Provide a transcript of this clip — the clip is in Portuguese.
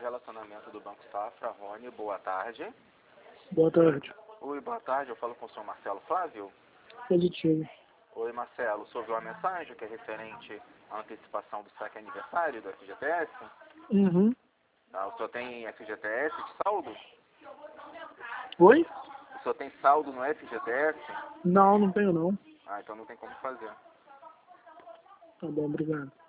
relacionamento do Banco Safra, Rony, boa tarde. Boa tarde. Oi, boa tarde, eu falo com o senhor Marcelo Flávio. Positivo. Oi, Marcelo, o senhor viu a mensagem que é referente à antecipação do saque aniversário do FGTS? Uhum. Ah, o senhor tem FGTS de saldo? Oi? O senhor tem saldo no FGTS? Não, não tenho não. Ah, então não tem como fazer. Tá bom, obrigado.